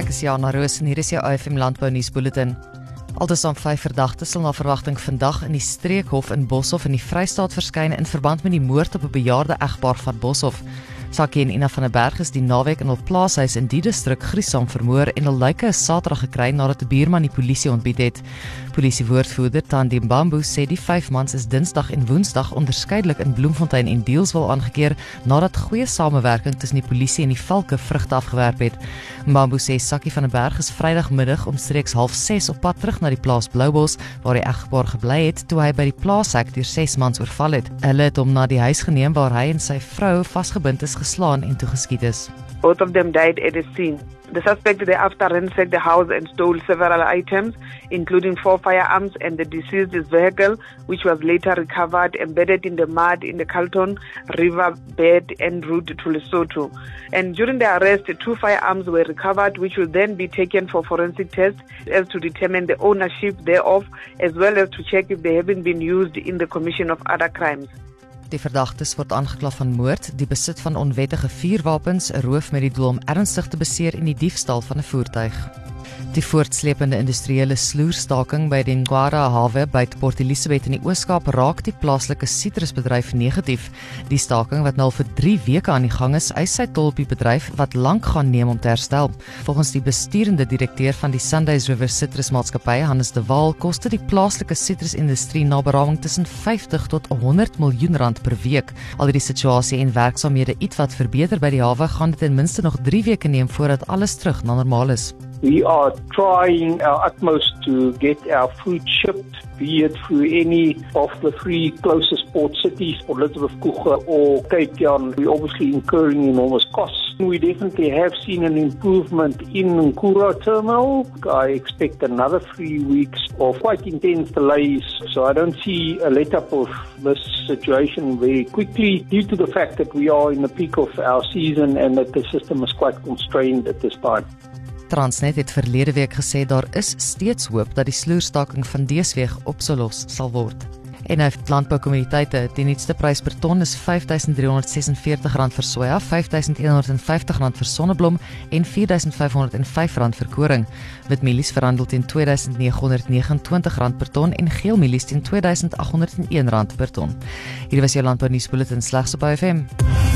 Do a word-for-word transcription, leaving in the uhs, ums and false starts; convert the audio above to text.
Ek is Jana Roos en hier is jou O F M Landbou Nuusbulletin. Altesaam vyf verdagtes sal na verwagting vandag in die Streekhof in Boshoff in die Vrystaat verskyn in verband met die moord op 'n bejaarde egpaar van Boshoff. Sakkie en Ina van der Berg is die naweek in hul plaashuis in die distrik gruisam vermoor en hul lyke is Saterdag gekry nadat 'n buurman die polisie ontbied het. Polisiewoordvoerder Thandi Mbambo sê die vyf mans is Dinsdag en Woensdag onderskeidelik in Bloemfontein en Deelswil aangekeer nadat goeie samewerking tussen die polisie en die valke vrugte afgewerp het. Mbambo sê Sakkie van der Berg is Vrydagmiddag omstreeks half ses op pad terug na die plaas Bloubos waar die egpaar gebly het toe hy by die plaashek deur ses mans oorval het. Hulle het hom na die huis geneem waar hy en sy vrou vasgebind is, geslaan en toegeskiet is. Both of them died at the scene. The suspect thereafter ransacked the house and stole several lesotho, including four firearms and the deceased's vehicle, which was later recovered embedded in the mud in the Carlton River bed en route to Lesotho. And during the arrest, two firearms were recovered, which will then be taken for forensic tests as to determine the ownership thereof, as well as to check if they haven't been used in the commission of other crimes. Die verdagtes word aangekla van moord, die besit van onwettige vuurwapens, 'n roof met die doel om ernstig te beseer en die diefstal van 'n voertuig. Die voortslepende industriële sloerstaking by die Ngwara hawe by Port Elizabeth in die Oos-Kaap raak die plaaslike sitrusbedryf negatief. Die staking wat nou vir drie weke aan die gang is, eis sy tol op die bedryf wat lank gaan neem om te herstel. Volgens die besturende direkteur van die Sundays River Sitrusmaatskappy, Hannes de Waal, koste die plaaslike sitrusindustrie na beraming tussen vyftig tot honderd miljoen rand per week. Al die situasie en werksaamhede ietwat verbeter by die hawe, gaan dit ten minste nog drie weke neem voordat alles terug na normaal is. We are trying our utmost to get our food shipped, be it through any of the three closest port cities, Port Elizabeth, Coega or Cape Town. We're obviously incurring enormous costs. We definitely have seen an improvement in Nkura terminal. I expect another three weeks of quite intense delays, so I don't see a let-up of this situation very quickly due to the fact that we are in the peak of our season and that the system is quite constrained at this time. Transnet het verlede week gesê daar is steeds hoop dat die sloerstaking van deesweeg opgelos sal word. En hy landboukommoditeite, die nuutste prys per ton is vyf duisend drie honderd ses en veertig rand vir soja, vyf duisend een honderd vyftig rand vir sonneblom en vier duisend vyf honderd vyf rand vir koring. Witmielies verhandel teen twee duisend nege honderd vyf en twintig rand per ton en geelmielies teen twee duisend agt honderd een rand per ton. Hier was jou landbou nuusbulletin slegs op O F M.